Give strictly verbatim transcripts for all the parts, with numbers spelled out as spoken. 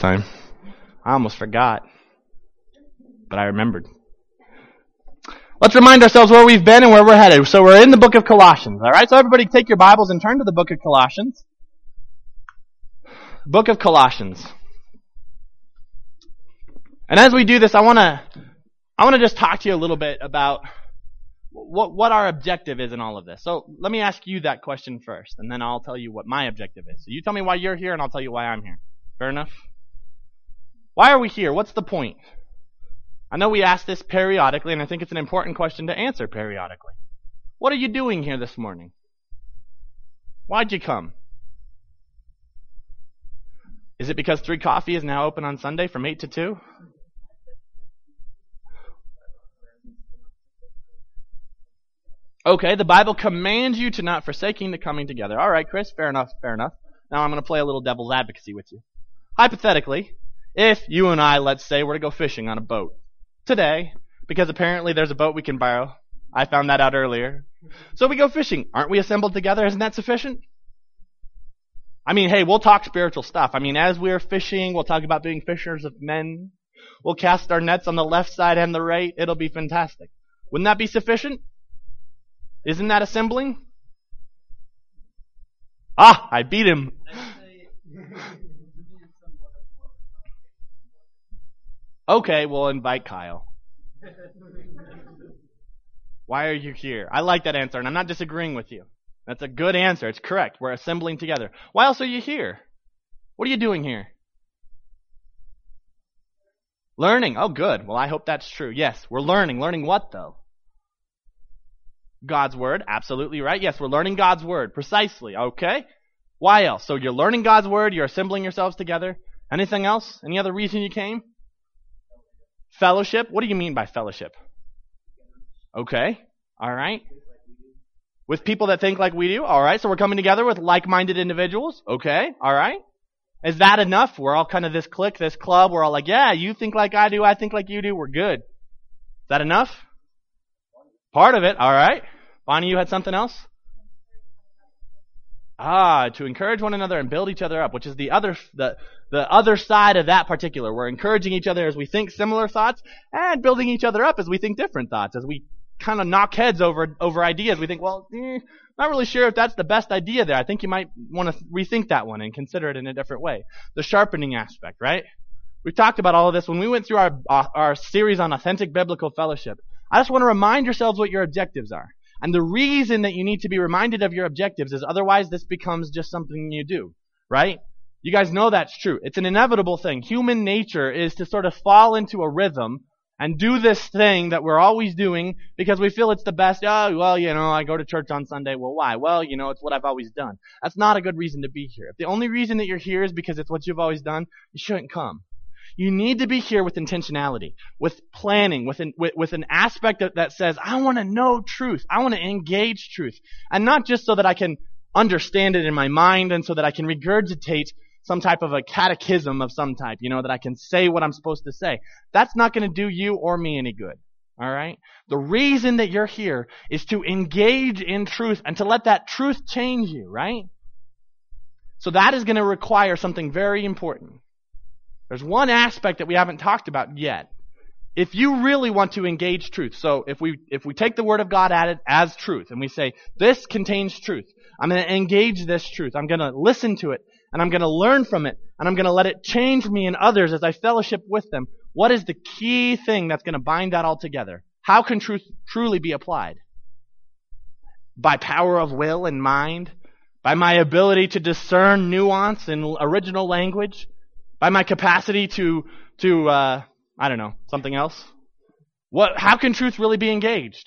time. I almost forgot. But I remembered. Let's remind ourselves where we've been and where we're headed. So we're in the book of Colossians. Alright, so everybody take your Bibles and turn to the book of Colossians. Book of Colossians. And as we do this, I want to I want to just talk to you a little bit about what what our objective is in all of this. So let me ask you that question first, and then I'll tell you what my objective is. So you tell me why you're here, and I'll tell you why I'm here. Fair enough? Why are we here? What's the point? I know we ask this periodically, and I think it's an important question to answer periodically. What are you doing here this morning? Why'd you come? Is it because Three Coffee is now open on Sunday from eight to two? Okay, the Bible commands you to not forsaking the coming together. All right, Chris, fair enough, fair enough. Now I'm going to play a little devil's advocacy with you. Hypothetically, if you and I, let's say, were to go fishing on a boat today, because apparently there's a boat we can borrow. I found that out earlier. So we go fishing. Aren't we assembled together? Isn't that sufficient? I mean, hey, we'll talk spiritual stuff. I mean, as we're fishing, we'll talk about being fishers of men. We'll cast our nets on the left side and the right. It'll be fantastic. Wouldn't that be sufficient? Isn't that assembling? Ah, I beat him. Okay, we'll invite Kyle. Why are you here? I like that answer, and I'm not disagreeing with you. That's a good answer. It's correct. We're assembling together. Why else are you here? What are you doing here? Learning. Oh, good. Well, I hope that's true. Yes, we're learning. Learning what, though? God's Word. Absolutely right. Yes, we're learning God's Word. Precisely. Okay. Why else? So you're learning God's Word. You're assembling yourselves together. Anything else? Any other reason you came? Fellowship. What do you mean by fellowship? Okay. All right. With people that think like we do. All right. So we're coming together with like-minded individuals. Okay. All right. Is that enough? We're all kind of this clique, this club. We're all like, yeah, you think like I do. I think like you do. We're good. Is that enough? Part of it. All right. Bonnie, you had something else? Ah, to encourage one another and build each other up, which is the other the the other side of that particular. We're encouraging each other as we think similar thoughts and building each other up as we think different thoughts. As we kind of knock heads over over ideas, we think, well, eh, not really sure if that's the best idea there. I think you might want to rethink that one and consider it in a different way. The sharpening aspect, right? We've talked about all of this when we went through our uh, our series on authentic biblical fellowship. I just want to remind yourselves what your objectives are. And the reason that you need to be reminded of your objectives is otherwise this becomes just something you do, right? You guys know that's true. It's an inevitable thing. Human nature is to sort of fall into a rhythm and do this thing that we're always doing because we feel it's the best. Oh, well, you know, I go to church on Sunday. Well, why? Well, you know, it's what I've always done. That's not a good reason to be here. If the only reason that you're here is because it's what you've always done, you shouldn't come. You need to be here with intentionality, with planning, with an, with, with an aspect that, that says, I want to know truth. I want to engage truth. And not just so that I can understand it in my mind and so that I can regurgitate some type of a catechism of some type, you know, that I can say what I'm supposed to say. That's not going to do you or me any good. All right? The reason that you're here is to engage in truth and to let that truth change you, right? So that is going to require something very important. There's one aspect that we haven't talked about yet. If you really want to engage truth, so if we if we take the Word of God at it as truth, and we say, this contains truth, I'm going to engage this truth, I'm going to listen to it, and I'm going to learn from it, and I'm going to let it change me and others as I fellowship with them, what is the key thing that's going to bind that all together? How can truth truly be applied? By power of will and mind? By my ability to discern nuance in original language? By my capacity to, to uh, I don't know, something else? What? How can truth really be engaged?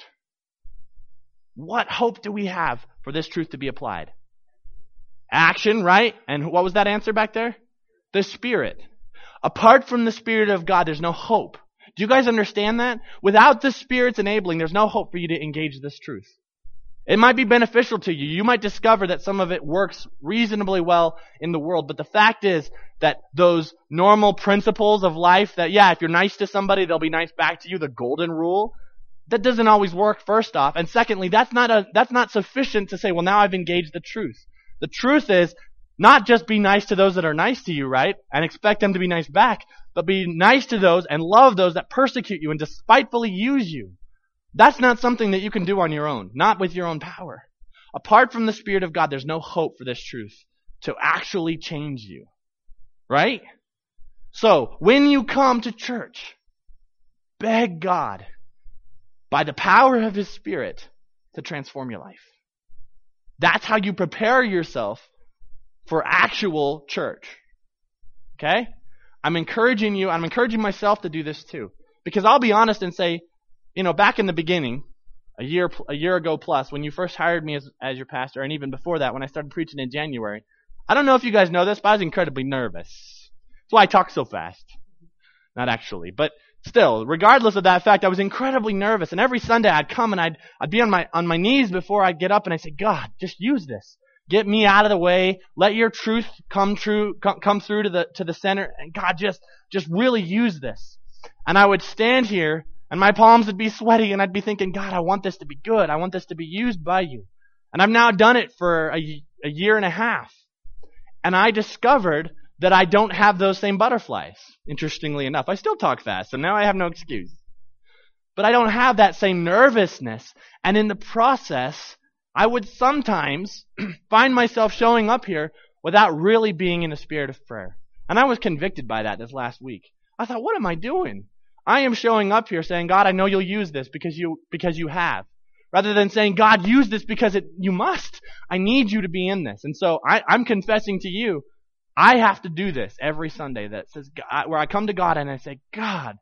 What hope do we have for this truth to be applied? Action, right? And what was that answer back there? The Spirit. Apart from the Spirit of God, there's no hope. Do you guys understand that? Without the Spirit's enabling, there's no hope for you to engage this truth. It might be beneficial to you. You might discover that some of it works reasonably well in the world. But the fact is that those normal principles of life that, yeah, if you're nice to somebody, they'll be nice back to you, the golden rule, that doesn't always work, first off. And secondly, that's not a, that's not sufficient to say, well, now I've engaged the truth. The truth is, Not just be nice to those that are nice to you, right? And expect them to be nice back, but be nice to those and love those that persecute you and despitefully use you. That's not something that you can do on your own, not with your own power. Apart from the Spirit of God, there's no hope for this truth to actually change you. Right? So, when you come to church, beg God, by the power of His Spirit, to transform your life. That's how you prepare yourself for actual church. Okay? I'm encouraging you, I'm encouraging myself to do this too. Because I'll be honest and say, you know, back in the beginning, a year a year ago plus, when you first hired me as, as your pastor, and even before that, when I started preaching in January, I don't know if you guys know this, but I was incredibly nervous. That's why I talk so fast. Not actually, but still, regardless of that fact, I was incredibly nervous. And every Sunday I'd come and I'd I'd be on my on my knees before I'd get up and I'd say, God, just use this. Get me out of the way. Let your truth come true, come, come through to the to the center. And God, just just really use this. And I would stand here, and my palms would be sweaty, and I'd be thinking, God, I want this to be good. I want this to be used by you. And I've now done it for a, a year and a half. And I discovered that I don't have those same butterflies, interestingly enough. I still talk fast, so now I have no excuse. But I don't have that same nervousness. And in the process, I would sometimes find myself showing up here without really being in a spirit of prayer. And I was convicted by that this last week. I thought, what am I doing? I am showing up here saying, God, I know you'll use this because you because you have. Rather than saying, God, use this because it, you must. I need you to be in this. And so I, I'm confessing to you, I have to do this every Sunday that says, God, where I come to God and I say, God,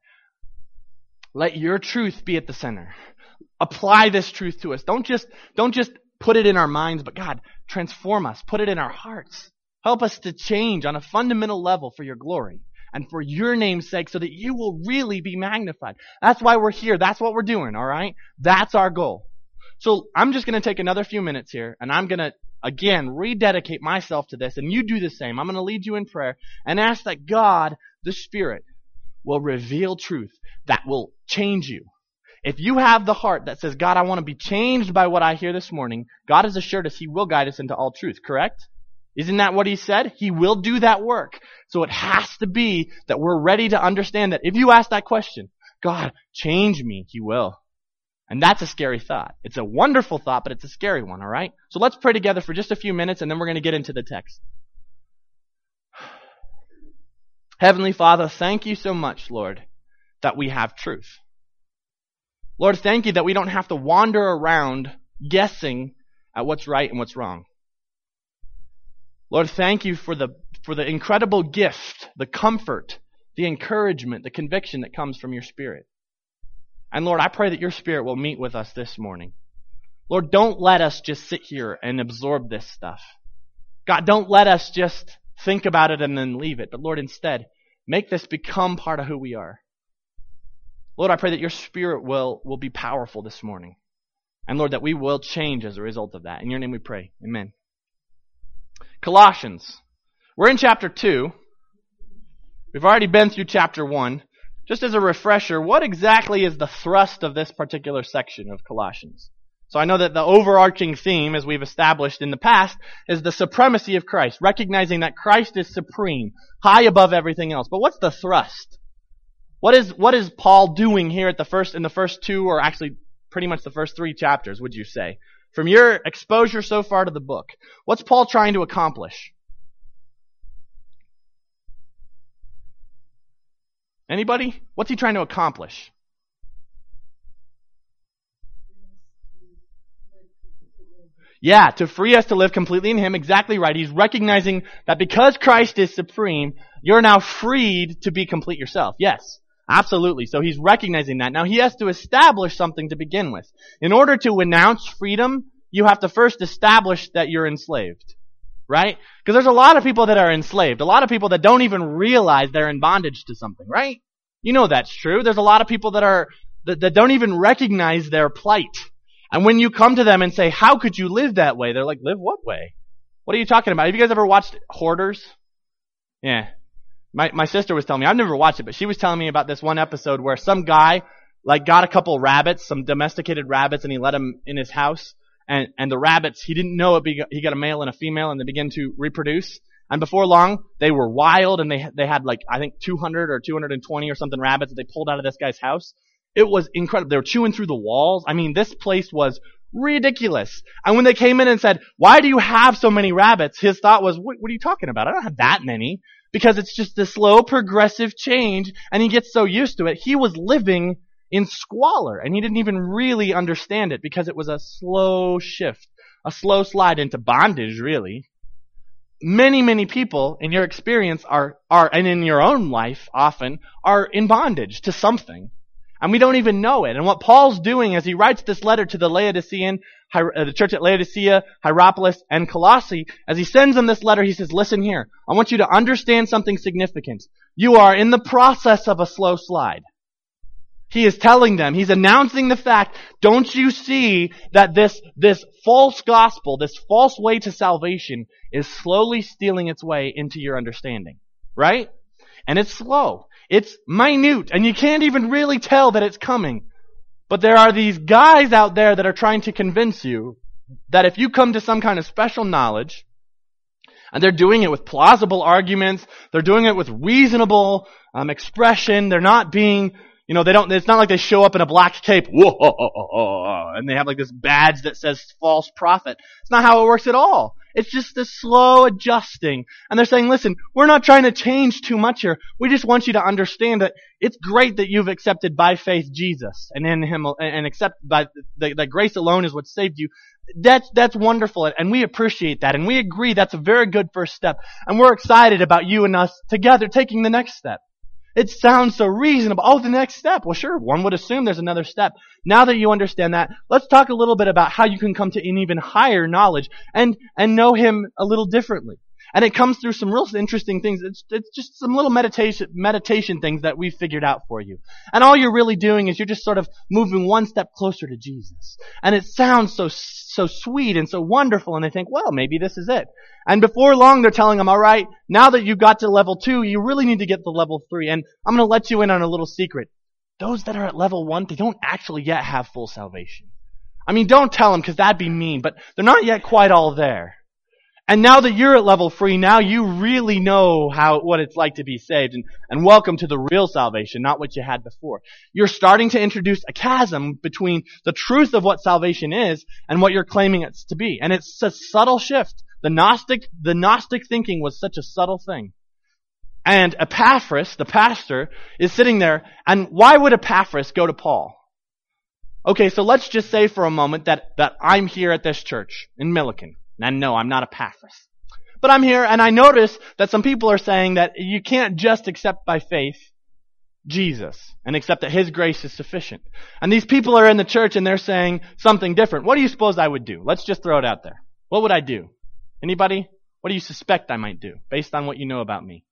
let your truth be at the center. Apply this truth to us. Don't just, don't just put it in our minds, but God, transform us. Put it in our hearts. Help us to change on a fundamental level for your glory and for your name's sake so that you will really be magnified. That's why we're here. That's what we're doing, all right? That's our goal. So I'm just going to take another few minutes here, and I'm going to, again, rededicate myself to this, and you do the same. I'm going to lead you in prayer and ask that God, the Spirit, will reveal truth that will change you. If you have the heart that says, God, I want to be changed by what I hear this morning, God has assured us He will guide us into all truth, correct? Isn't that what He said? He will do that work. So it has to be that we're ready to understand that if you ask that question, God, change me, He will. And that's a scary thought. It's a wonderful thought, but it's a scary one, all right? So let's pray together for just a few minutes, and then we're going to get into the text. Heavenly Father, thank you so much, Lord, that we have truth. Lord, thank you that we don't have to wander around guessing at what's right and what's wrong. Lord, thank you for the for the incredible gift, the comfort, the encouragement, the conviction that comes from your Spirit. And Lord, I pray that your Spirit will meet with us this morning. Lord, don't let us just sit here and absorb this stuff. God, don't let us just think about it and then leave it. But Lord, instead, make this become part of who we are. Lord, I pray that your Spirit will, will be powerful this morning. And Lord, that we will change as a result of that. In your name we pray. Amen. Colossians. We're in chapter two. We've already been through chapter one. Just as a refresher, what exactly is the thrust of this particular section of Colossians? So I know that the overarching theme, as we've established in the past, is the supremacy of Christ, recognizing that Christ is supreme, high above everything else. But what's the thrust? What is what is Paul doing here at the first in the first two, or actually pretty much the first three chapters, would you say? From your exposure so far to the book, what's Paul trying to accomplish? Anybody? What's he trying to accomplish? Yeah, to free us to live completely in Him. Exactly right. He's recognizing that because Christ is supreme, you're now freed to be complete yourself. Yes, absolutely. So he's recognizing that. Now he has to establish something to begin with. In order to announce freedom, you have to first establish that you're enslaved. Right? Because there's a lot of people that are enslaved. A lot of people that don't even realize they're in bondage to something, right? You know that's true. There's a lot of people that are that, that don't even recognize their plight. And when you come to them and say, how could you live that way? They're like, live what way? What are you talking about? Have you guys ever watched Hoarders? Yeah. My my sister was telling me, I've never watched it, but she was telling me about this one episode where some guy like got a couple rabbits, some domesticated rabbits, and he let them in his house. and, and the rabbits, he didn't know it. Be, he got a male and a female, and they began to reproduce. And before long, they were wild, and they they had like, I think, two hundred or two hundred twenty or something rabbits that they pulled out of this guy's house. It was incredible. They were chewing through the walls. I mean, this place was ridiculous. And when they came in and said, why do you have so many rabbits? His thought was, what, what are you talking about? I don't have that many. Because it's just a slow, progressive change, and he gets so used to it. He was living in squalor, and he didn't even really understand it because it was a slow shift, a slow slide into bondage, really. Many, many people in your experience are, are, and in your own life often, are in bondage to something. And we don't even know it. And what Paul's doing as he writes this letter to the Laodicean, the church at Laodicea, Hierapolis, and Colossae, as he sends them this letter, he says, listen here, I want you to understand something significant. You are in the process of a slow slide. He is telling them, he's announcing the fact, don't you see that this, this false gospel, this false way to salvation is slowly stealing its way into your understanding, right? And it's slow. It's minute, and you can't even really tell that it's coming. But there are these guys out there that are trying to convince you that if you come to some kind of special knowledge, and they're doing it with plausible arguments, they're doing it with reasonable um, expression, they're not being, you know, they don't, it's not like they show up in a black cape, whoa, and they have like this badge that says false prophet. It's not how it works at all. It's just this slow adjusting. And they're saying, listen, we're not trying to change too much here. We just want you to understand that it's great that you've accepted by faith Jesus and in Him, and accept by that, that grace alone is what saved you. That's, that's wonderful. And we appreciate that. And we agree that's a very good first step. And we're excited about you and us together taking the next step. It sounds so reasonable. Oh, the next step. Well, sure, one would assume there's another step. Now that you understand that, let's talk a little bit about how you can come to an even higher knowledge and, and know Him a little differently. And it comes through some real interesting things. It's, it's just some little meditation, meditation things that we've figured out for you. And all you're really doing is you're just sort of moving one step closer to Jesus. And it sounds so, so sweet and so wonderful. And they think, well, maybe this is it. And before long, they're telling them, all right, now that you got to level two, you really need to get to level three. And I'm going to let you in on a little secret. Those that are at level one, they don't actually yet have full salvation. I mean, don't tell them because that'd be mean, but they're not yet quite all there. And now that you're at level three, now you really know how, what it's like to be saved. And, and welcome to the real salvation, not what you had before. You're starting to introduce a chasm between the truth of what salvation is and what you're claiming it to be. And it's a subtle shift. The Gnostic, the Gnostic thinking was such a subtle thing. And Epaphras, the pastor, is sitting there. And why would Epaphras go to Paul? Okay, so let's just say for a moment that, that I'm here at this church in Milliken. And no, I'm not Epaphras. But I'm here, and I notice that some people are saying that you can't just accept by faith Jesus and accept that His grace is sufficient. And these people are in the church and they're saying something different. What do you suppose I would do? Let's just throw it out there. What would I do? Anybody? What do you suspect I might do based on what you know about me?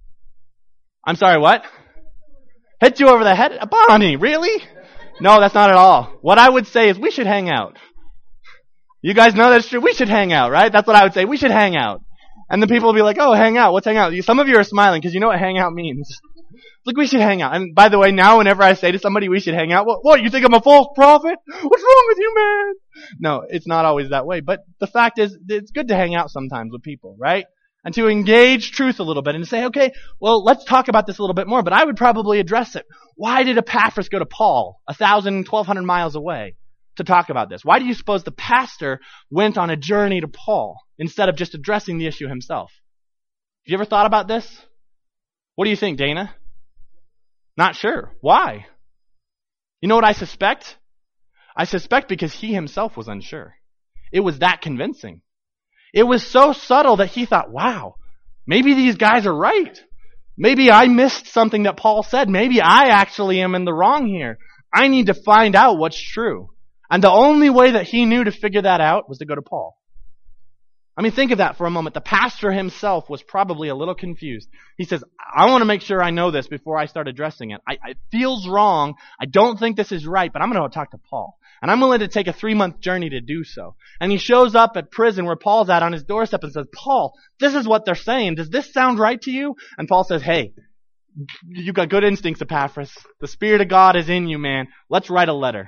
I'm sorry, what? Hit you over the head? Bonnie, really? No, that's not at all. What I would say is we should hang out. You guys know that's true. We should hang out, right? That's what I would say. We should hang out. And the people will be like, oh, hang out. What's hang out? Some of you are smiling because you know what hang out means. Like, we should hang out. And by the way, now whenever I say to somebody we should hang out, what, what, you think I'm a false prophet? What's wrong with you, man? No, it's not always that way. But the fact is, it's good to hang out sometimes with people, right? And to engage truth a little bit and to say, okay, well, let's talk about this a little bit more. But I would probably address it. Why did Epaphras go to Paul, a thousand, twelve hundred miles away, to talk about this? Why do you suppose the pastor went on a journey to Paul instead of just addressing the issue himself? Have you ever thought about this? What do you think, Dana? Not sure. Why? You know what I suspect? I suspect because he himself was unsure. It was that convincing. It was so subtle that he thought, wow, maybe these guys are right. Maybe I missed something that Paul said. Maybe I actually am in the wrong here. I need to find out what's true. And the only way that he knew to figure that out was to go to Paul. I mean, think of that for a moment. The pastor himself was probably a little confused. He says, I want to make sure I know this before I start addressing it. I, it feels wrong. I don't think this is right, but I'm going to talk to Paul. And I'm willing to take a three-month journey to do so. And he shows up at prison where Paul's at on his doorstep and says, Paul, this is what they're saying. Does this sound right to you? And Paul says, hey, you got good instincts, Epaphras. The Spirit of God is in you, man. Let's write a letter.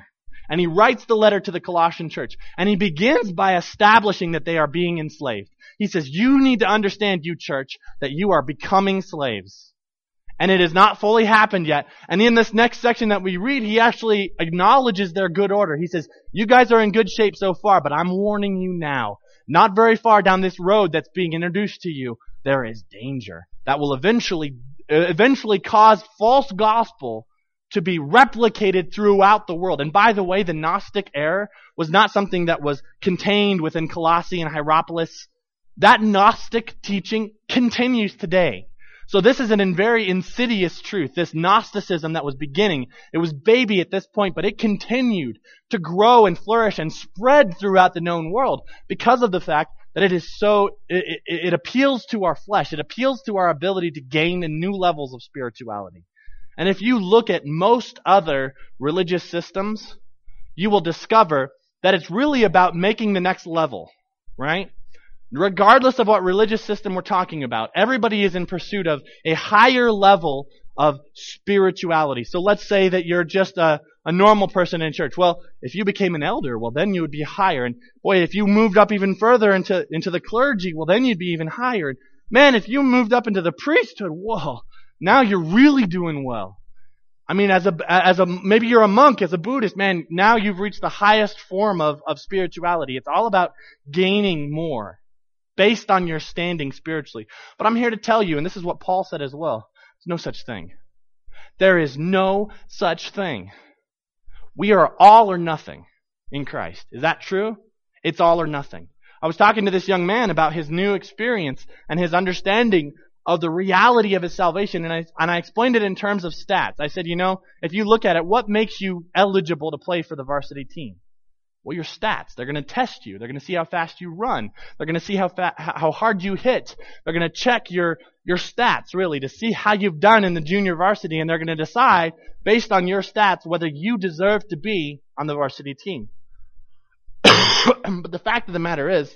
And he writes the letter to the Colossian church. And he begins by establishing that they are being enslaved. He says, you need to understand, you church, that you are becoming slaves. And it has not fully happened yet. And in this next section that we read, he actually acknowledges their good order. He says, you guys are in good shape so far, but I'm warning you now. Not very far down this road that's being introduced to you, there is danger that will eventually, eventually cause false gospel to be replicated throughout the world. And by the way, the Gnostic error was not something that was contained within Colossae and Hierapolis. That Gnostic teaching continues today. So this is an very insidious truth, this Gnosticism that was beginning. It was baby at this point, but it continued to grow and flourish and spread throughout the known world because of the fact that it is so, it, it, it appeals to our flesh. It appeals to our ability to gain new levels of spirituality. And if you look at most other religious systems, you will discover that it's really about making the next level, right? Regardless of what religious system we're talking about, everybody is in pursuit of a higher level of spirituality. So let's say that you're just a, a normal person in church. Well, if you became an elder, well, then you would be higher. And boy, if you moved up even further into, into the clergy, well, then you'd be even higher. And man, if you moved up into the priesthood, whoa, now you're really doing well. I mean, as a, as a, maybe you're a monk, as a Buddhist, man, now you've reached the highest form of, of spirituality. It's all about gaining more based on your standing spiritually. But I'm here to tell you, and this is what Paul said as well, there's no such thing. There is no such thing. We are all or nothing in Christ. Is that true? It's all or nothing. I was talking to this young man about his new experience and his understanding of the reality of his salvation, and I, and I explained it in terms of stats. I said, you know, if you look at it, what makes you eligible to play for the varsity team? Well, your stats. They're going to test you. They're going to see how fast you run. They're going to see how fa- how hard you hit. They're going to check your, your stats, really, to see how you've done in the junior varsity, and they're going to decide, based on your stats, whether you deserve to be on the varsity team. But the fact of the matter is,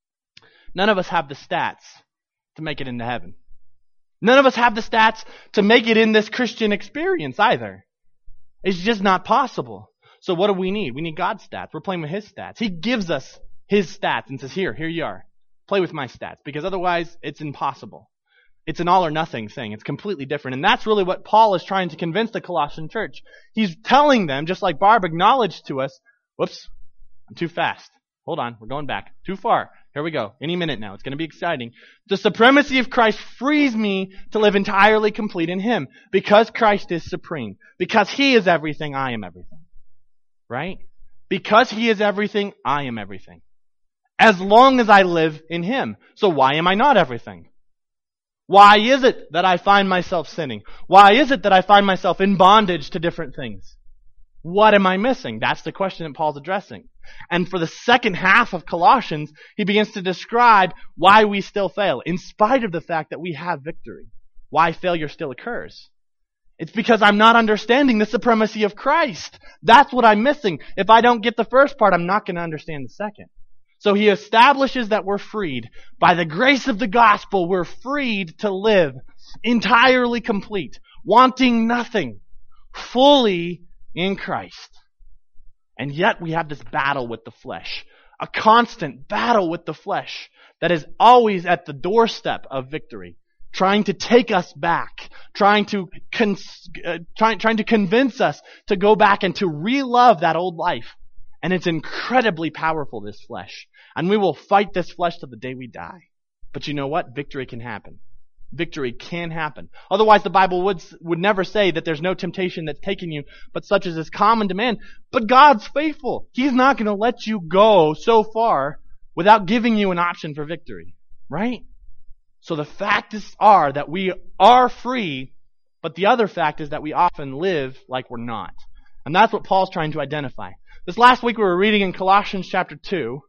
none of us have the stats to make it into heaven. None of us have the stats to make it in this Christian experience either. It's just not possible. So what do we need? We need God's stats. We're playing with His stats. He gives us His stats and says, here, here you are. Play with my stats. Because otherwise, it's impossible. It's an all or nothing thing. It's completely different. And that's really what Paul is trying to convince the Colossian church. He's telling them, just like Barb acknowledged to us, whoops, I'm too fast. Hold on, we're going back. Too far. Here we go. Any minute now. It's going to be exciting. The supremacy of Christ frees me to live entirely complete in Him. Because Christ is supreme. Because He is everything, I am everything. Right? Because He is everything, I am everything. As long as I live in Him. So why am I not everything? Why is it that I find myself sinning? Why is it that I find myself in bondage to different things? What am I missing? That's the question that Paul's addressing. And for the second half of Colossians, he begins to describe why we still fail, in spite of the fact that we have victory. Why failure still occurs. It's because I'm not understanding the supremacy of Christ. That's what I'm missing. If I don't get the first part, I'm not going to understand the second. So he establishes that we're freed. By the grace of the gospel, we're freed to live entirely complete, wanting nothing, fully in Christ. And yet we have this battle with the flesh, a constant battle with the flesh that is always at the doorstep of victory, trying to take us back, trying to con- uh, trying, trying to convince us to go back and to re-love that old life. And it's incredibly powerful, this flesh. And we will fight this flesh till the day we die. But you know what? Victory can happen. Victory can happen. Otherwise, the Bible would would never say that there's no temptation that's taken you, but such as is common to man. But God's faithful. He's not going to let you go so far without giving you an option for victory. Right? So the facts are that we are free, but the other fact is that we often live like we're not. And that's what Paul's trying to identify. This last week we were reading in Colossians chapter two,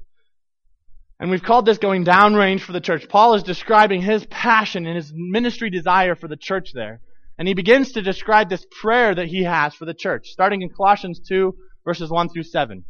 and we've called this going downrange for the church. Paul is describing his passion and his ministry desire for the church there. And he begins to describe this prayer that he has for the church, starting in Colossians two, verses one through seven.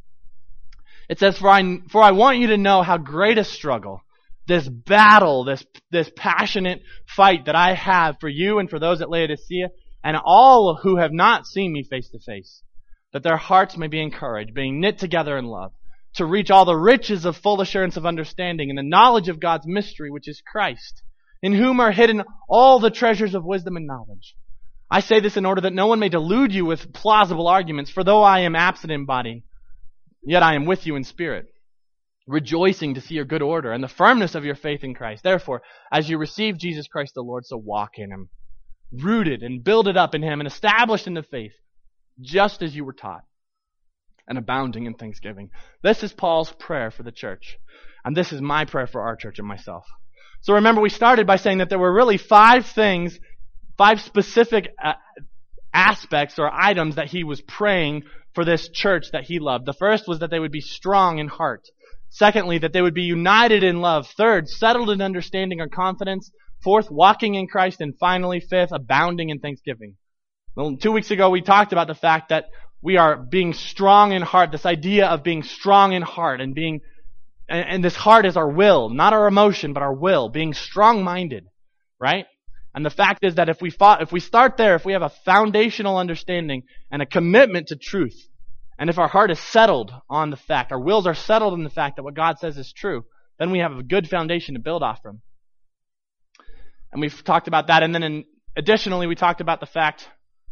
It says, For I, for I want you to know how great a struggle, this battle, this, this passionate fight that I have for you and for those at Laodicea, and all who have not seen me face to face. that their hearts may be encouraged, being knit together in love, to reach all the riches of full assurance of understanding and the knowledge of God's mystery, which is Christ, in whom are hidden all the treasures of wisdom and knowledge. I say this in order that no one may delude you with plausible arguments, for though I am absent in body, yet I am with you in spirit, rejoicing to see your good order and the firmness of your faith in Christ. Therefore, as you receive Jesus Christ the Lord, so walk in Him, rooted and builded up in Him and established in the faith, just as you were taught, and abounding in thanksgiving. This is Paul's prayer for the church, and this is my prayer for our church and myself. So remember, we started by saying that there were really five things, five specific uh, aspects or items that he was praying for this church that he loved. The first was that they would be strong in heart. Secondly, that they would be united in love. Third, settled in understanding or confidence. Fourth, walking in Christ. And finally, fifth, abounding in thanksgiving. Well, two weeks ago, we talked about the fact that we are being strong in heart, this idea of being strong in heart and being, and, and this heart is our will, not our emotion, but our will, being strong-minded, right? And the fact is that if we fought, if we start there, if we have a foundational understanding and a commitment to truth, and if our heart is settled on the fact, our wills are settled on the fact that what God says is true, then we have a good foundation to build off from. And we've talked about that. And then in, additionally, we talked about the fact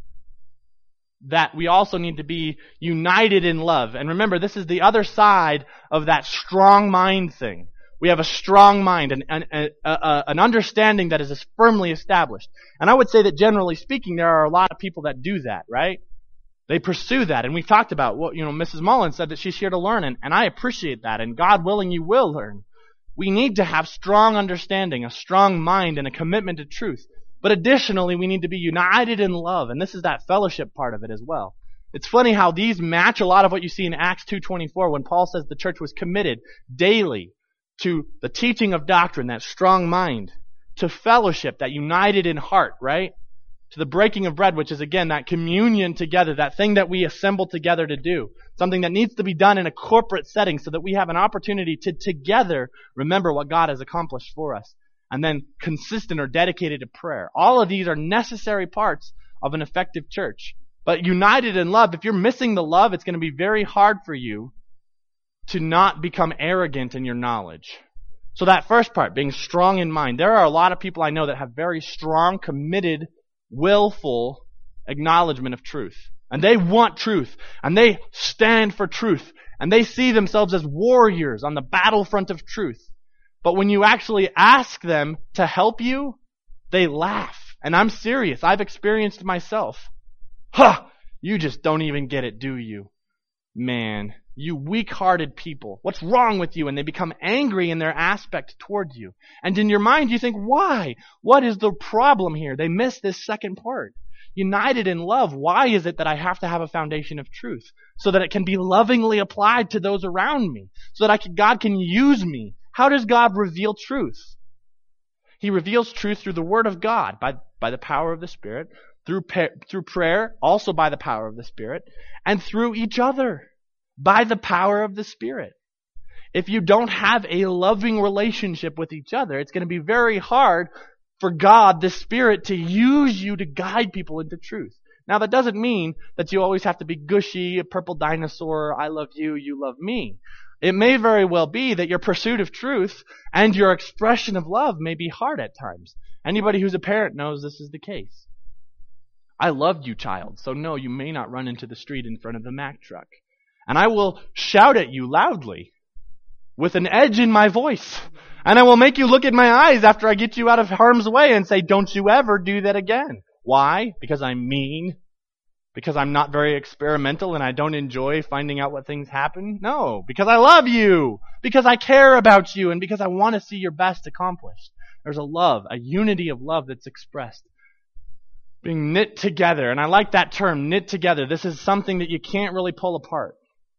that we also need to be united in love. And remember, this is the other side of that strong mind thing. We have a strong mind, and an, an, an understanding that is firmly established. And I would say that generally speaking, there are a lot of people that do that, right? They pursue that. And we've talked about what, you know, Missus Mullen said that she's here to learn, and, and I appreciate that. And God willing, you will learn. We need to have strong understanding, a strong mind, and a commitment to truth. But additionally, we need to be united in love, and this is that fellowship part of it as well. It's funny how these match a lot of what you see in Acts two twenty-four when Paul says the church was committed daily to the teaching of doctrine, that strong mind, to fellowship, that united in heart, right? To the breaking of bread, which is again that communion together, that thing that we assemble together to do. Something that needs to be done in a corporate setting so that we have an opportunity to together remember what God has accomplished for us. And then consistent or dedicated to prayer. All of these are necessary parts of an effective church. But united in love, if you're missing the love, it's going to be very hard for you to not become arrogant in your knowledge. So that first part, being strong in mind. There are a lot of people I know that have very strong, committed, willful acknowledgement of truth. And they want truth. And they stand for truth. And they see themselves as warriors on the battlefront of truth. But when you actually ask them to help you, they laugh. And I'm serious. I've experienced myself. Huh! You just don't even get it, do you? Man, you weak-hearted people. What's wrong with you? And they become angry in their aspect towards you. And in your mind you think, why? What is the problem here? They miss this second part. United in love. Why is it that I have to have a foundation of truth? So that it can be lovingly applied to those around me. So that I can, God can use me. How does God reveal truth? He reveals truth through the Word of God, by, by the power of the Spirit, through, through prayer, also by the power of the Spirit, and through each other, by the power of the Spirit. If you don't have a loving relationship with each other, it's going to be very hard for God, the Spirit, to use you to guide people into truth. Now, that doesn't mean that you always have to be gushy, a purple dinosaur, I love you, you love me. It may very well be that your pursuit of truth and your expression of love may be hard at times. Anybody who's a parent knows this is the case. I loved you, child, so no, you may not run into the street in front of the Mack truck. And I will shout at you loudly with an edge in my voice. And I will make you look at my eyes after I get you out of harm's way and say, don't you ever do that again. Why? Because I'm mean? Because I'm not very experimental and I don't enjoy finding out what things happen? No, because I love you. Because I care about you and because I want to see your best accomplished. There's a love, a unity of love that's expressed. Being knit together. And I like that term, knit together. This is something that you can't really pull apart.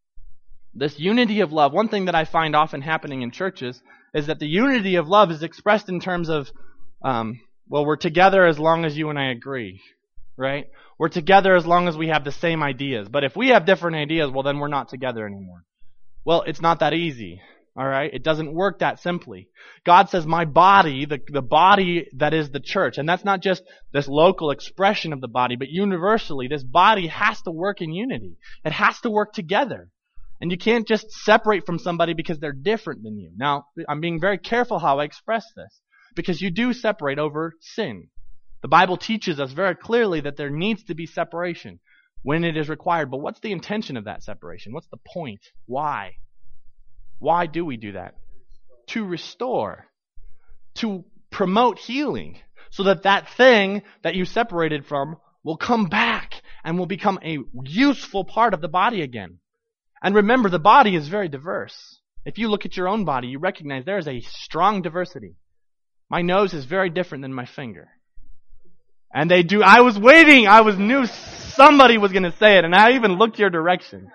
This unity of love, one thing that I find often happening in churches is that the unity of love is expressed in terms of, um, well, we're together as long as you and I agree. Right? We're together as long as we have the same ideas. But if we have different ideas, well, then we're not together anymore. Well, it's not that easy. All right? It doesn't work that simply. God says, my body, the, the body that is the church, and that's not just this local expression of the body, but universally, this body has to work in unity. It has to work together. And you can't just separate from somebody because they're different than you. Now, I'm being very careful how I express this, because you do separate over sin. The Bible teaches us very clearly that there needs to be separation when it is required. But what's the intention of that separation? What's the point? Why? Why do we do that? To restore. To promote healing. So that that thing that you separated from will come back and will become a useful part of the body again. And remember, the body is very diverse. If you look at your own body, you recognize there is a strong diversity. My nose is very different than my finger. And they do, I was waiting, I was knew somebody was going to say it, and I even looked your direction.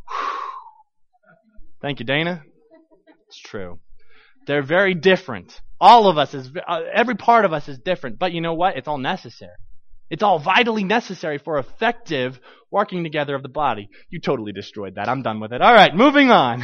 Thank you, Dana. It's true. They're very different. All of us is, uh, every part of us is different, but you know what? It's all necessary. It's all vitally necessary for effective working together of the body. You totally destroyed that. I'm done with it. All right, moving on.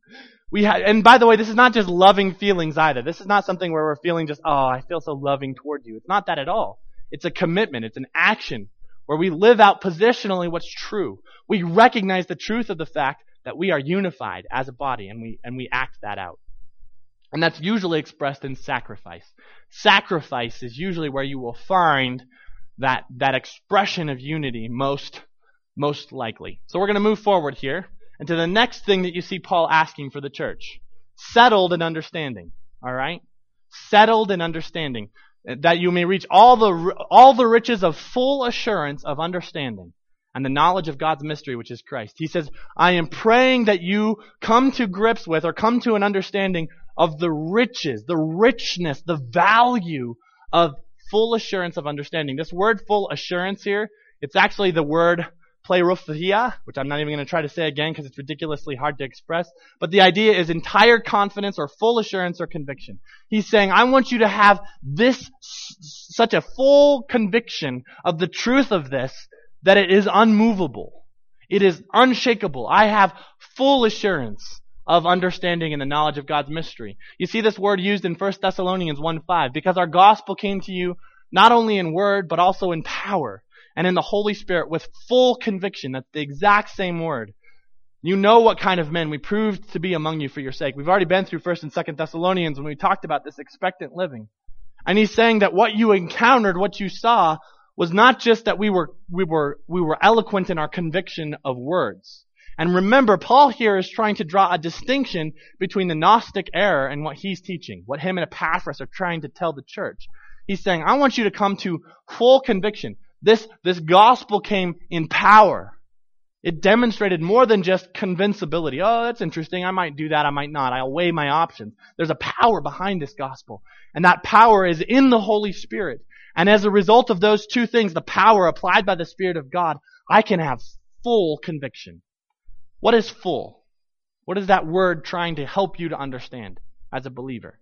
We ha- and by the way, this is not just loving feelings either. This is not something where we're feeling just, oh, I feel so loving toward you. It's not that at all. It's a commitment. It's an action where we live out positionally what's true. We recognize the truth of the fact that we are unified as a body, and we and we act that out. And that's usually expressed in sacrifice. Sacrifice is usually where you will find that that expression of unity most most likely. So we're going to move forward here and to the next thing that you see Paul asking for the church. Settled in understanding. All right? Settled in understanding. That you may reach all the all the riches of full assurance of understanding and the knowledge of God's mystery, which is Christ. He says, I am praying that you come to grips with or come to an understanding of the riches, the richness, the value of full assurance of understanding. This word full assurance here, it's actually the word plerothéia, which I'm not even going to try to say again because it's ridiculously hard to express. But the idea is entire confidence or full assurance or conviction. He's saying, I want you to have this, such a full conviction of the truth of this, that it is unmovable. It is unshakable. I have full assurance of understanding and the knowledge of God's mystery. You see this word used in First Thessalonians one five, because our gospel came to you not only in word, but also in power and in the Holy Spirit with full conviction. That's the exact same word. You know what kind of men we proved to be among you for your sake. We've already been through First and Second Thessalonians when we talked about this expectant living. And he's saying that what you encountered, what you saw, was not just that we were we were we were eloquent in our conviction of words. And remember, Paul here is trying to draw a distinction between the Gnostic error and what he's teaching, what him and Epaphras are trying to tell the church. He's saying, I want you to come to full conviction. This, this gospel came in power. It demonstrated more than just convincibility. Oh, that's interesting. I might do that. I might not. I'll weigh my options. There's a power behind this gospel. And that power is in the Holy Spirit. And as a result of those two things, the power applied by the Spirit of God, I can have full conviction. What is full? What is that word trying to help you to understand as a believer?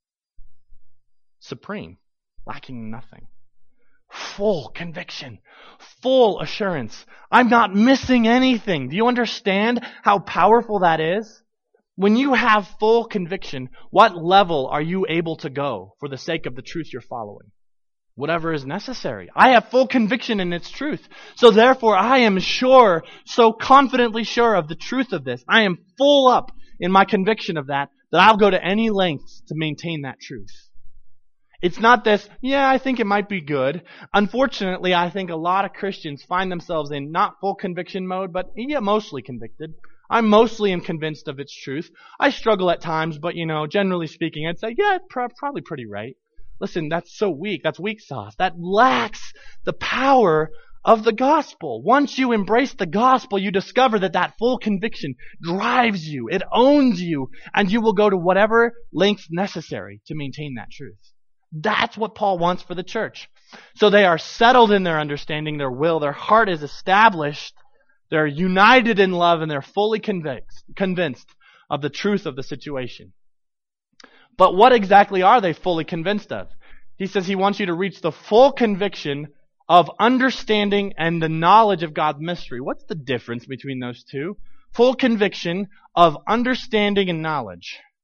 Supreme. Lacking nothing. Full conviction. Full assurance. I'm not missing anything. Do you understand how powerful that is? When you have full conviction, what level are you able to go for the sake of the truth you're following? Whatever is necessary. I have full conviction in its truth. So therefore, I am sure, so confidently sure of the truth of this. I am full up in my conviction of that, that I'll go to any lengths to maintain that truth. It's not this, yeah, I think it might be good. Unfortunately, I think a lot of Christians find themselves in not full conviction mode, but yeah, mostly convicted. I'm mostly am convinced of its truth. I struggle at times, but you know, generally speaking, I'd say, yeah, pro- probably pretty right. Listen, that's so weak. That's weak sauce. That lacks the power of the gospel. Once you embrace the gospel, you discover that that full conviction drives you. It owns you. And you will go to whatever lengths necessary to maintain that truth. That's what Paul wants for the church. So they are settled in their understanding, their will, their heart is established. They're united in love, and they're fully convinced, convinced of the truth of the situation. But what exactly are they fully convinced of? He says he wants you to reach the full conviction of understanding and the knowledge of God's mystery. What's the difference between those two? Full conviction of understanding and knowledge.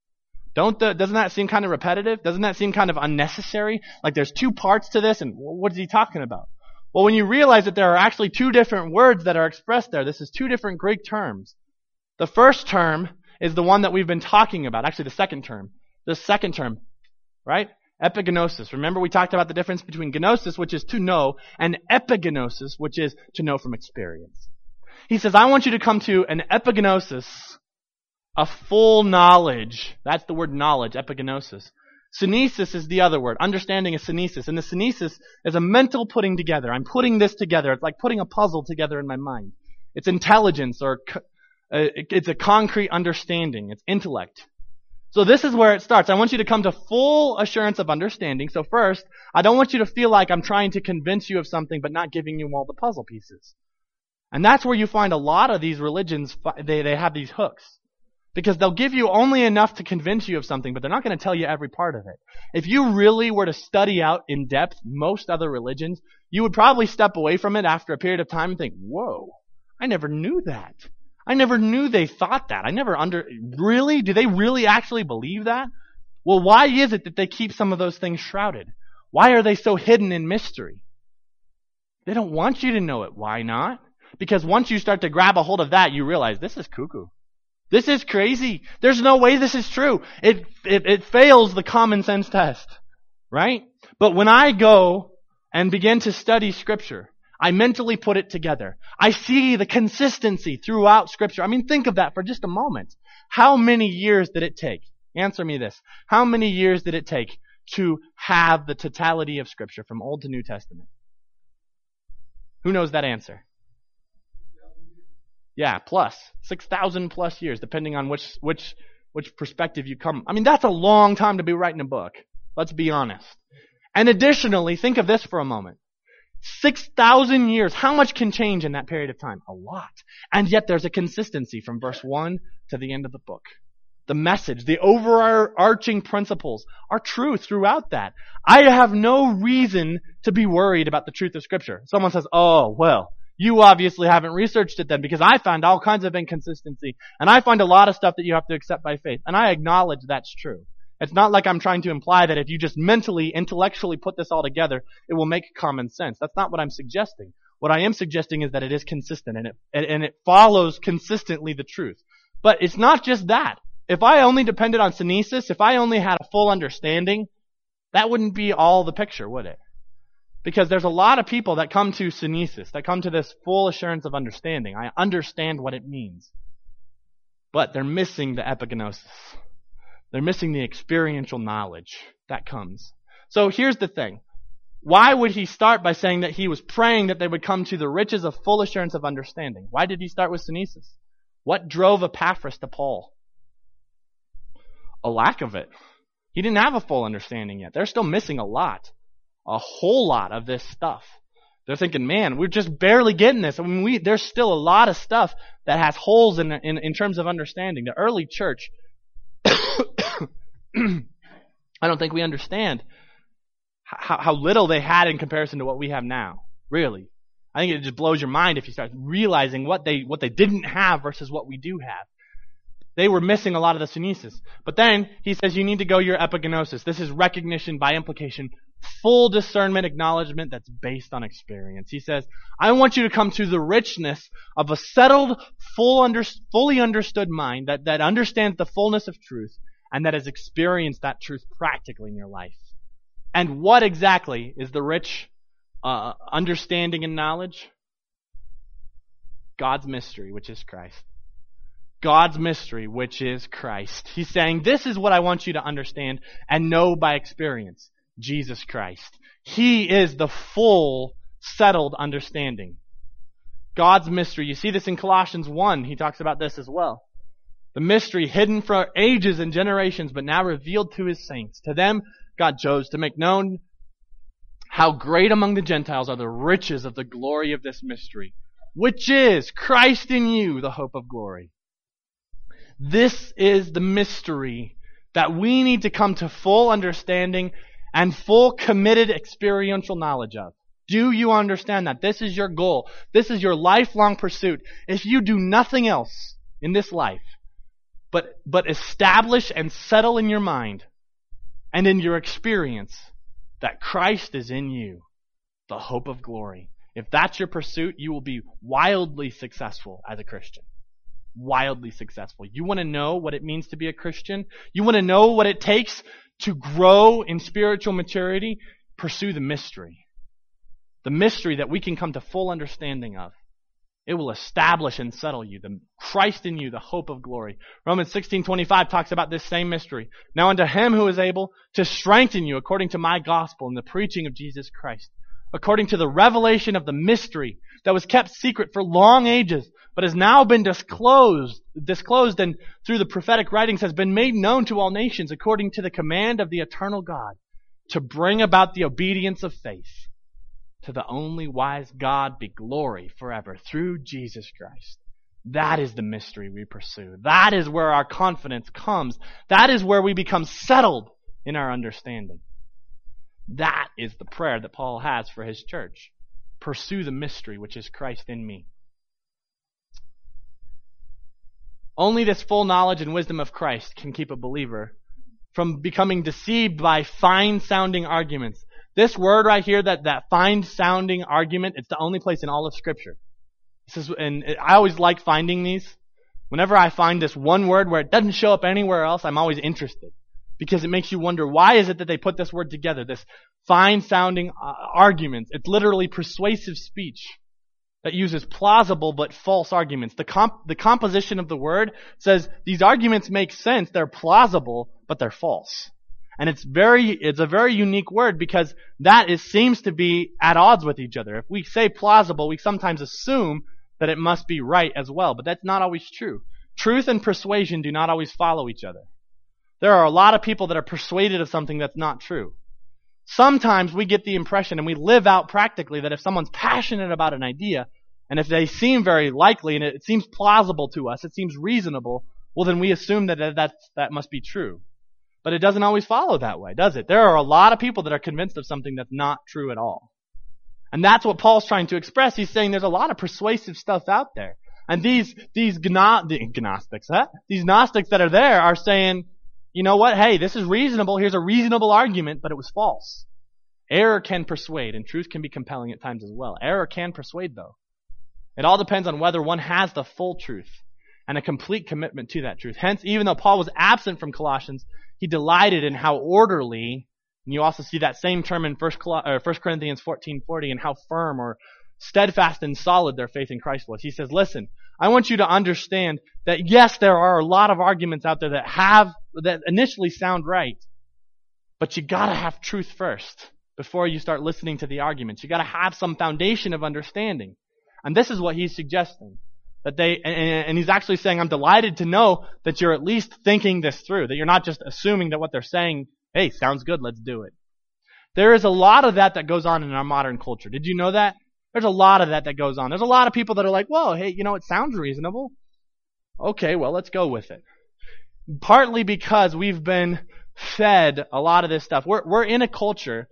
Don't the, doesn't that seem kind of repetitive? Doesn't that seem kind of unnecessary? Like there's two parts to this, and what is he talking about? Well, when you realize that there are actually two different words that are expressed there, this is two different Greek terms. The first term is the one that we've been talking about. Actually, the second term. The second term, right? Epigenosis. Remember we talked about the difference between gnosis, which is to know, and epigenosis, which is to know from experience. He says, I want you to come to an epigenosis, a full knowledge. That's the word knowledge, epigenosis. Synesis is the other word. Understanding is synesis. And the synesis is a mental putting together. I'm putting this together. It's like putting a puzzle together in my mind. It's intelligence, or uh, it's a concrete understanding. It's intellect. So this is where it starts. I want you to come to full assurance of understanding. So first, I don't want you to feel like I'm trying to convince you of something but not giving you all the puzzle pieces. And that's where you find a lot of these religions, they, they have these hooks. Because they'll give you only enough to convince you of something, but they're not going to tell you every part of it. If you really were to study out in depth most other religions, you would probably step away from it after a period of time and think, whoa, I never knew that. I never knew they thought that. I never under... Really? Do they really actually believe that? Well, why is it that they keep some of those things shrouded? Why are they so hidden in mystery? They don't want you to know it. Why not? Because once you start to grab a hold of that, you realize this is cuckoo. This is crazy. There's no way this is true. It, it it fails the common sense test, right? But when I go and begin to study Scripture, I mentally put it together. I see the consistency throughout Scripture. I mean, think of that for just a moment. How many years did it take? Answer me this. How many years did it take to have the totality of Scripture from Old to New Testament? Who knows that answer? Yeah, plus. six thousand plus years, depending on which which which perspective you come. I mean, that's a long time to be writing a book. Let's be honest. And additionally, think of this for a moment. six thousand years. How much can change in that period of time? A lot. And yet there's a consistency from verse one to the end of the book. The message, the overarching principles are true throughout that. I have no reason to be worried about the truth of Scripture. Someone says, oh, well, you obviously haven't researched it then, because I found all kinds of inconsistency, and I find a lot of stuff that you have to accept by faith. And I acknowledge that's true. It's not like I'm trying to imply that if you just mentally, intellectually put this all together, it will make common sense. That's not what I'm suggesting. What I am suggesting is that it is consistent, and it, and it follows consistently the truth. But it's not just that. If I only depended on synesis, if I only had a full understanding, that wouldn't be all the picture, would it? Because there's a lot of people that come to synesis, that come to this full assurance of understanding. I understand what it means. But they're missing the epigenosis. They're missing the experiential knowledge that comes. So here's the thing. Why would he start by saying that he was praying that they would come to the riches of full assurance of understanding? Why did he start with synesis? What drove Epaphras to Paul? A lack of it. He didn't have a full understanding yet. They're still missing a lot. A whole lot of this stuff. They're thinking, man, we're just barely getting this. I mean, we, there's still a lot of stuff that has holes in, in, in terms of understanding. The early church, I don't think we understand how, how little they had in comparison to what we have now. Really. I think it just blows your mind if you start realizing what they, what they didn't have versus what we do have. They were missing a lot of the synesis. But then he says you need to go your epigenosis. This is recognition by implication, full discernment, acknowledgement that's based on experience. He says, I want you to come to the richness of a settled, full under, fully understood mind that, that understands the fullness of truth and that has experienced that truth practically in your life. And what exactly is the rich uh, understanding and knowledge? God's mystery, which is Christ. God's mystery, which is Christ. He's saying, this is what I want you to understand and know by experience. Jesus Christ. He is the full, settled understanding. God's mystery. You see this in Colossians one. He talks about this as well. The mystery hidden for ages and generations, but now revealed to His saints. To them, God chose to make known how great among the Gentiles are the riches of the glory of this mystery, which is Christ in you, the hope of glory. This is the mystery that we need to come to full understanding and full committed experiential knowledge of. Do you understand that? This is your goal. This is your lifelong pursuit. If you do nothing else in this life but, but establish and settle in your mind and in your experience that Christ is in you, the hope of glory. If that's your pursuit, you will be wildly successful as a Christian. Wildly successful. You want to know what it means to be a Christian? You want to know what it takes to grow in spiritual maturity? Pursue the mystery. The mystery that we can come to full understanding of. It will establish and settle you. The Christ in you, the hope of glory. Romans sixteen twenty-five talks about this same mystery. Now unto him who is able to strengthen you according to my gospel and the preaching of Jesus Christ, according to the revelation of the mystery that was kept secret for long ages, but has now been disclosed, disclosed and through the prophetic writings has been made known to all nations according to the command of the eternal God, to bring about the obedience of faith. To the only wise God be glory forever through Jesus Christ. That is the mystery we pursue. That is where our confidence comes. That is where we become settled in our understanding. That is the prayer that Paul has for his church. Pursue the mystery which is Christ in me. Only this full knowledge and wisdom of Christ can keep a believer from becoming deceived by fine-sounding arguments. This word right here, that, that fine-sounding argument, it's the only place in all of Scripture. This is, and I always like finding these. Whenever I find this one word where it doesn't show up anywhere else, I'm always interested. Because it makes you wonder, why is it that they put this word together? This fine-sounding uh, argument. It's literally persuasive speech that uses plausible but false arguments. The comp- the composition of the word says these arguments make sense, they're plausible, but they're false. And it's very, it's a very unique word because that is, seems to be at odds with each other. If we say plausible, we sometimes assume that it must be right as well, but that's not always true. Truth and persuasion do not always follow each other. There are a lot of people that are persuaded of something that's not true. Sometimes we get the impression and we live out practically that if someone's passionate about an idea, and if they seem very likely and it seems plausible to us, it seems reasonable, well then we assume that that's, that must be true. But it doesn't always follow that way, does it? There are a lot of people that are convinced of something that's not true at all. And that's what Paul's trying to express. He's saying there's a lot of persuasive stuff out there. And these, these gno- the Gnostics, huh? These Gnostics that are there are saying, you know what? Hey, this is reasonable. Here's a reasonable argument, but it was false. Error can persuade, and truth can be compelling at times as well. Error can persuade, though. It all depends on whether one has the full truth and a complete commitment to that truth. Hence, even though Paul was absent from Colossians, he delighted in how orderly, and you also see that same term in First Corinthians fourteen forty, and how firm or steadfast and solid their faith in Christ was. He says, listen, I want you to understand that yes, there are a lot of arguments out there that have, that initially sound right, but you gotta have truth first before you start listening to the arguments. You gotta have some foundation of understanding. And this is what he's suggesting. That they, and, and he's actually saying, I'm delighted to know that you're at least thinking this through, that you're not just assuming that what they're saying, hey, sounds good, let's do it. There is a lot of that that goes on in our modern culture. Did you know that? There's a lot of that that goes on. There's a lot of people that are like, well, hey, you know, it sounds reasonable. Okay, well, let's go with it. Partly because we've been fed a lot of this stuff. We're, we're in a culture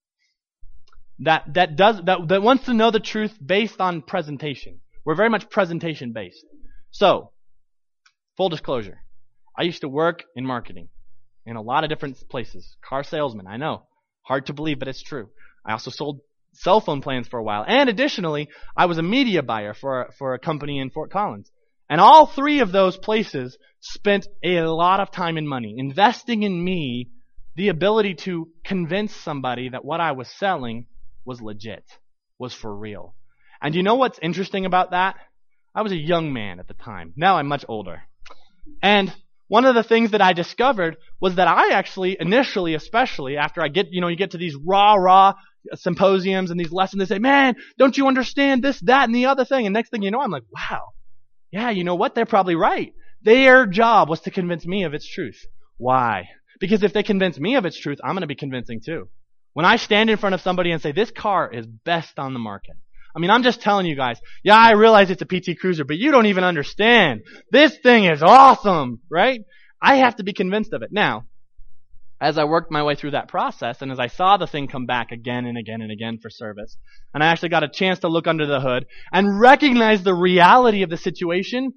that, that does, that, that wants to know the truth based on presentation. We're very much presentation based. So, full disclosure, I used to work in marketing in a lot of different places. Car salesman, I know. Hard to believe, but it's true. I also sold cell phone plans for a while. And additionally, I was a media buyer for, for a company in Fort Collins. And all three of those places spent a lot of time and money investing in me the ability to convince somebody that what I was selling was legit, was for real. And you know what's interesting about that? I was a young man at the time. Now I'm much older. And one of the things that I discovered was that I actually, initially especially, after I get, you know, you get to these raw, raw symposiums and these lessons, they say, man, don't you understand this, that, and the other thing? And next thing you know, I'm like, wow, yeah, you know what? They're probably right. Their job was to convince me of its truth. Why? Because if they convince me of its truth, I'm going to be convincing too. When I stand in front of somebody and say, this car is best on the market, I mean, I'm just telling you guys, yeah, I realize it's a P T Cruiser, but you don't even understand. This thing is awesome, right? I have to be convinced of it. Now, as I worked my way through that process, and as I saw the thing come back again and again and again for service, and I actually got a chance to look under the hood and recognize the reality of the situation,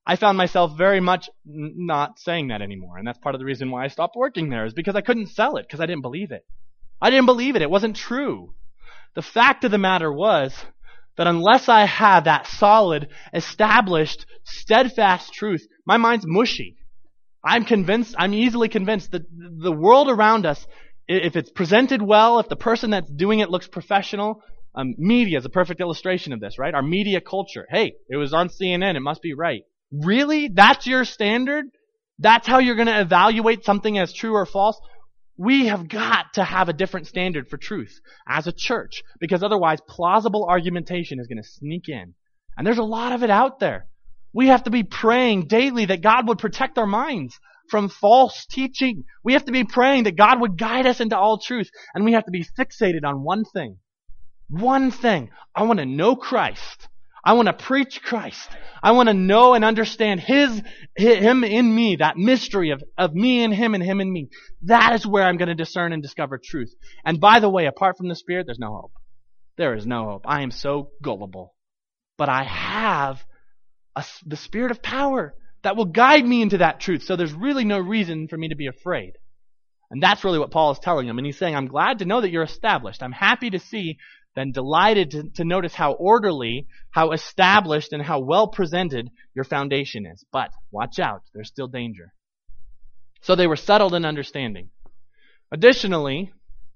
I found myself very much n- not saying that anymore. And that's part of the reason why I stopped working there, is because I couldn't sell it, because I didn't believe it. I didn't believe it. It wasn't true. The fact of the matter was that unless I had that solid, established, steadfast truth, my mind's mushy. I'm convinced, I'm easily convinced that the world around us, if it's presented well, if the person that's doing it looks professional, um, media is a perfect illustration of this, right? Our media culture. Hey, it was on C N N, it must be right. Really? That's your standard? That's how you're going to evaluate something as true or false? We have got to have a different standard for truth as a church, because otherwise plausible argumentation is going to sneak in. And there's a lot of it out there. We have to be praying daily that God would protect our minds from false teaching. We have to be praying that God would guide us into all truth. And we have to be fixated on one thing. One thing. I want to know Christ. I want to preach Christ. I want to know and understand His, Him in me, that mystery of, of me and Him and Him and me. That is where I'm going to discern and discover truth. And by the way, apart from the Spirit, there's no hope. There is no hope. I am so gullible. But I have a, the Spirit of power that will guide me into that truth. So there's really no reason for me to be afraid. And that's really what Paul is telling him. And he's saying, I'm glad to know that you're established. I'm happy to see, then delighted to, to notice how orderly, how established, and how well presented your foundation is. But watch out, there's still danger. So they were settled in understanding. Additionally,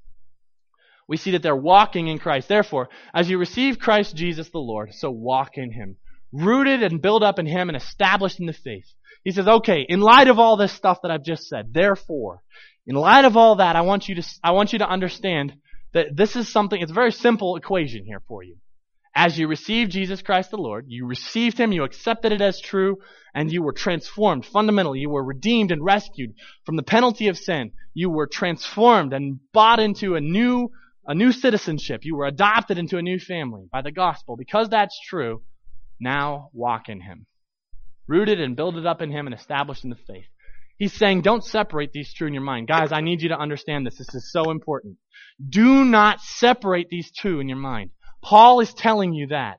we see that they're walking in Christ. Therefore, as you receive Christ Jesus the Lord, so walk in Him. Rooted and built up in Him and established in the faith. He says, okay, in light of all this stuff that I've just said, therefore, in light of all that, I want you to, I want you to understand that this is something, it's a very simple equation here for you. As you received Jesus Christ the Lord, you received Him, you accepted it as true, and you were transformed fundamentally. You were redeemed and rescued from the penalty of sin. You were transformed and bought into a new, a new citizenship. You were adopted into a new family by the gospel. Because that's true, now walk in Him. Rooted and built up in Him and established in the faith. He's saying, don't separate these two in your mind. Guys, I need you to understand this. This is so important. Do not separate these two in your mind. Paul is telling you that.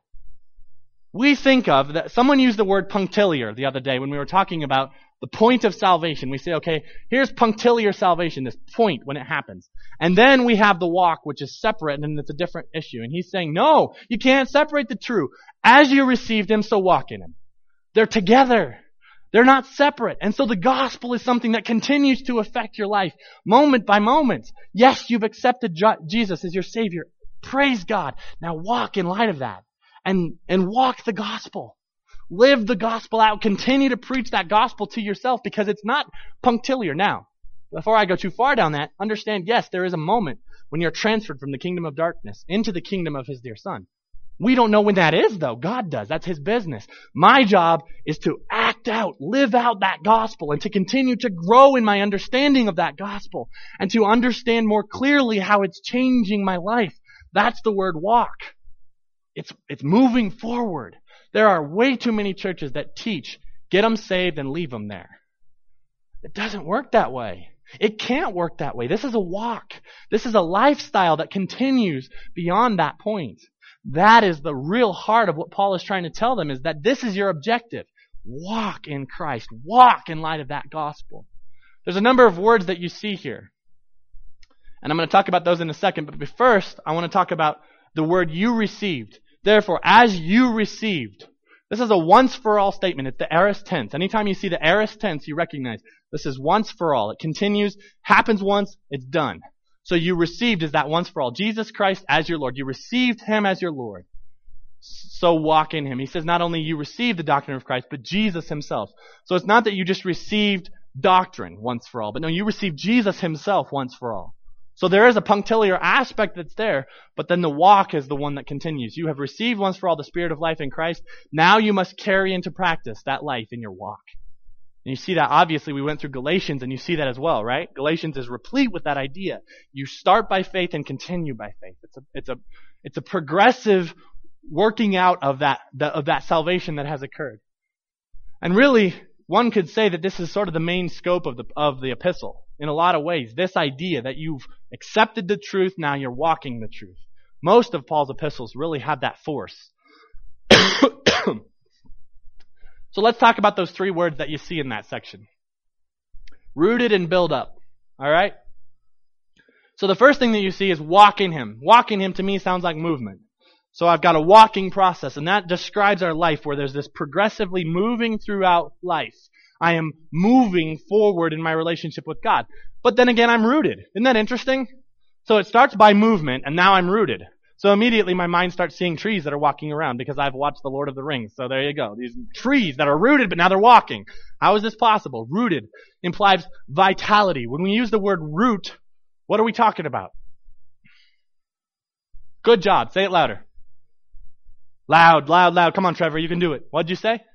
We think of, that someone used the word punctiliar the other day when we were talking about the point of salvation. We say, okay, here's punctiliar salvation, this point when it happens. And then we have the walk, which is separate, and it's a different issue. And he's saying, no, you can't separate the two. As you received Him, so walk in Him. They're together. They're not separate. And so the gospel is something that continues to affect your life moment by moment. Yes, you've accepted Jesus as your Savior. Praise God. Now walk in light of that. And, and walk the gospel. Live the gospel out. Continue to preach that gospel to yourself, because it's not punctiliar. Now, before I go too far down that, understand, yes, there is a moment when you're transferred from the kingdom of darkness into the kingdom of His dear Son. We don't know when that is, though. God does. That's His business. My job is to act out, live out that gospel, and to continue to grow in my understanding of that gospel, and to understand more clearly how it's changing my life. That's the word walk. It's, it's moving forward. There are way too many churches that teach, get them saved and leave them there. It doesn't work that way. It can't work that way. This is a walk. This is a lifestyle that continues beyond that point. That is the real heart of what Paul is trying to tell them, is that this is your objective. Walk in Christ. Walk in light of that gospel. There's a number of words that you see here. And I'm going to talk about those in a second. But first, I want to talk about the word you received. Therefore, as you received. This is a once-for-all statement. It's the aorist tense. Anytime you see the aorist tense, you recognize this is once for all. It continues, happens once, it's done. So you received is that once for all. Jesus Christ as your Lord. You received Him as your Lord. So walk in Him. He says not only you received the doctrine of Christ, but Jesus Himself. So it's not that you just received doctrine once for all, but no, you received Jesus Himself once for all. So there is a punctiliar aspect that's there, but then the walk is the one that continues. You have received once for all the Spirit of life in Christ. Now you must carry into practice that life in your walk. And you see that, obviously, we went through Galatians, and you see that as well, right? Galatians is replete with that idea. You start by faith and continue by faith. It's a, it's a, it's a progressive working out of that, of that salvation that has occurred. And really, one could say that this is sort of the main scope of the, of the epistle. In a lot of ways, this idea that you've accepted the truth, now you're walking the truth. Most of Paul's epistles really have that force. So let's talk about those three words that you see in that section. Rooted and build up. All right? So the first thing that you see is walk in Him. Walk in Him to me sounds like movement. So I've got a walking process, and that describes our life where there's this progressively moving throughout life. I am moving forward in my relationship with God. But then again, I'm rooted. Isn't that interesting? So it starts by movement, and now I'm rooted. So immediately my mind starts seeing trees that are walking around because I've watched The Lord of the Rings. So there you go. These trees that are rooted, but now they're walking. How is this possible? Rooted implies vitality. When we use the word root, what are we talking about? Good job. Say it louder. Loud, loud, loud. Come on, Trevor. You can do it. What'd you say?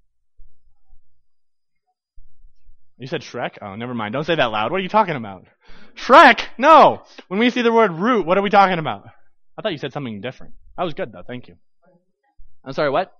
You said Shrek? Oh, never mind. Don't say that loud. What are you talking about? Shrek? No. When we see the word root, what are we talking about? I thought you said something different. That was good, though. Thank you. I'm sorry, what?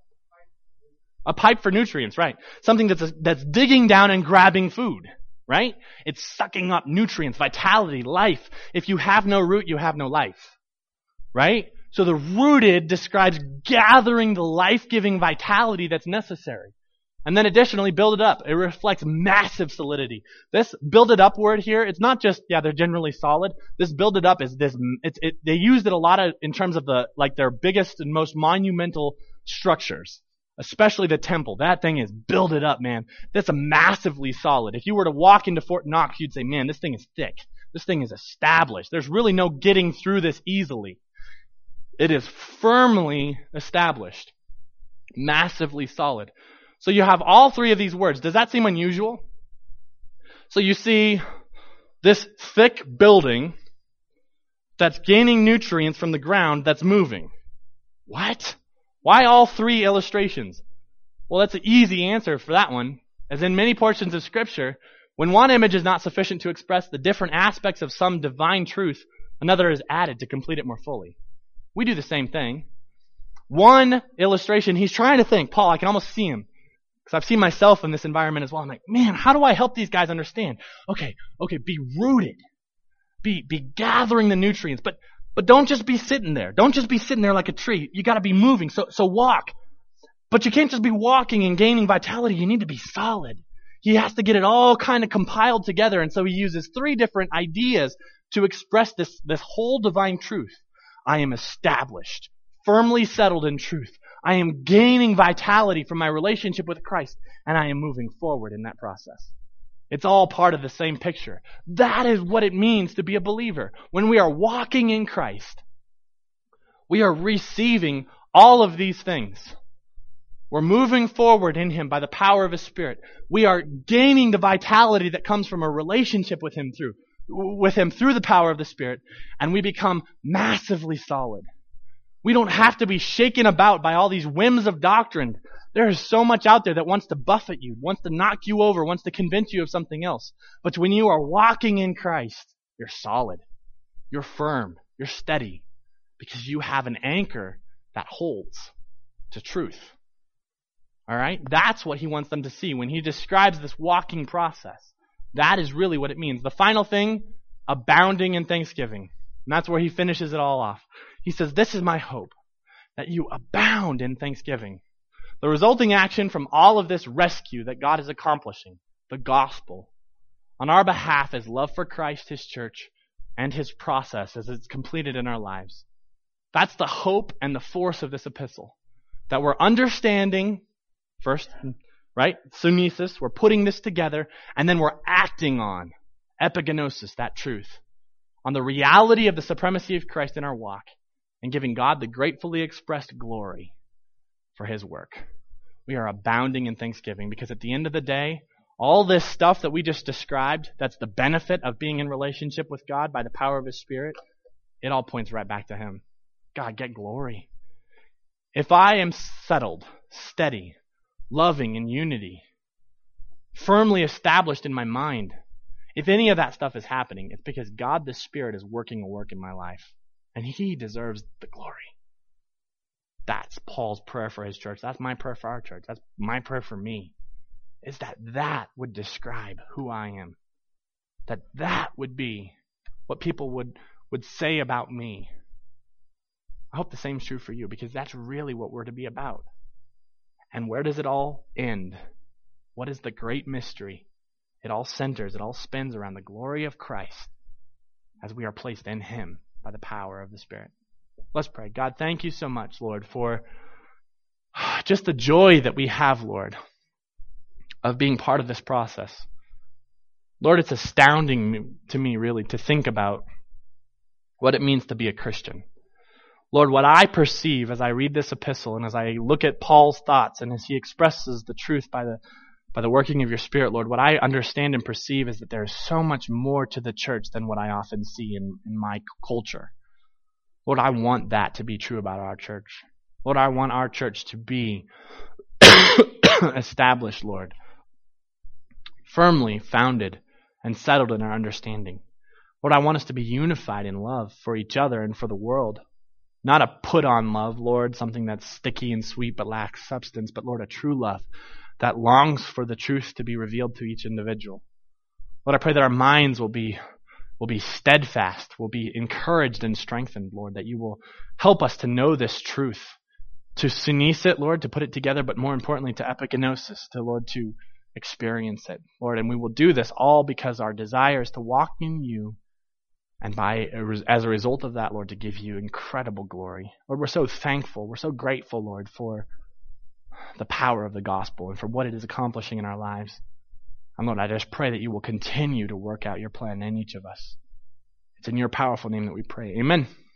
A pipe for nutrients, right. Something that's that's digging down and grabbing food, right? It's sucking up nutrients, vitality, life. If you have no root, you have no life, right? So the rooted describes gathering the life-giving vitality that's necessary. And then additionally, build it up. It reflects massive solidity. This build it up word here, it's not just, yeah, they're generally solid. This build it up is this, it's, it, they used it a lot of, in terms of the, like their biggest and most monumental structures. Especially the temple. That thing is build it up, man. That's a massively solid. If you were to walk into Fort Knox, you'd say, man, this thing is thick. This thing is established. There's really no getting through this easily. It is firmly established. Massively solid. So you have all three of these words. Does that seem unusual? So you see this thick building that's gaining nutrients from the ground that's moving. What? Why all three illustrations? Well, that's an easy answer for that one. As in many portions of Scripture, when one image is not sufficient to express the different aspects of some divine truth, another is added to complete it more fully. We do the same thing. One illustration, he's trying to think. Paul, I can almost see him. Because I've seen myself in this environment as well. I'm like, man, how do I help these guys understand? Okay, okay, be rooted. Be be gathering the nutrients. But but don't just be sitting there. Don't just be sitting there like a tree. You got to be moving. So so walk. But you can't just be walking and gaining vitality. You need to be solid. He has to get it all kind of compiled together. And so he uses three different ideas to express this, this whole divine truth. I am established, firmly settled in truth. I am gaining vitality from my relationship with Christ, and I am moving forward in that process. It's all part of the same picture. That is what it means to be a believer. When we are walking in Christ, we are receiving all of these things. We're moving forward in Him by the power of His Spirit. We are gaining the vitality that comes from a relationship with Him through, with Him through the power of the Spirit, and we become massively solid. We don't have to be shaken about by all these whims of doctrine. There is so much out there that wants to buffet you, wants to knock you over, wants to convince you of something else. But when you are walking in Christ, you're solid. You're firm. You're steady. Because you have an anchor that holds to truth. All right? That's what he wants them to see when he describes this walking process. That is really what it means. The final thing, abounding in thanksgiving. And that's where he finishes it all off. He says, this is my hope, that you abound in thanksgiving. The resulting action from all of this rescue that God is accomplishing, the gospel, on our behalf is love for Christ, His church, and His process as it's completed in our lives. That's the hope and the force of this epistle. That we're understanding, first, right, sunesis, we're putting this together, and then we're acting on epigenosis, that truth, on the reality of the supremacy of Christ in our walk, and giving God the gratefully expressed glory for His work. We are abounding in thanksgiving because at the end of the day, all this stuff that we just described, that's the benefit of being in relationship with God by the power of His Spirit, it all points right back to Him. God, get glory. If I am settled, steady, loving in unity, firmly established in my mind, if any of that stuff is happening, it's because God the Spirit is working a work in my life. And He deserves the glory. That's Paul's prayer for his church. That's my prayer for our church. That's my prayer for me. Is that that would describe who I am. That that would be what people would, would say about me. I hope the same is true for you, because that's really what we're to be about. And where does it all end? What is the great mystery? It all centers, it all spins around the glory of Christ as we are placed in him by the power of the Spirit. Let's pray. God, thank you so much, Lord, for just the joy that we have, Lord, of being part of this process. Lord, it's astounding to me, really, to think about what it means to be a Christian. Lord, what I perceive as I read this epistle and as I look at Paul's thoughts and as he expresses the truth by the by the working of your Spirit, Lord, what I understand and perceive is that there is so much more to the church than what I often see in, in my culture. Lord, I want that to be true about our church. Lord, I want our church to be established, Lord, firmly founded and settled in our understanding. Lord, I want us to be unified in love for each other and for the world. Not a put-on love, Lord, something that's sticky and sweet but lacks substance, but Lord, a true love that longs for the truth to be revealed to each individual. Lord, I pray that our minds will be will be steadfast, will be encouraged and strengthened, Lord, that you will help us to know this truth, to synese it, Lord, to put it together, but more importantly, to epigenosis, to, Lord, to experience it, Lord. And we will do this all because our desire is to walk in you, and by as a result of that, Lord, to give you incredible glory. Lord, we're so thankful, we're so grateful, Lord, for the power of the gospel and for what it is accomplishing in our lives. And Lord, I just pray that you will continue to work out your plan in each of us. It's in your powerful name that we pray. Amen.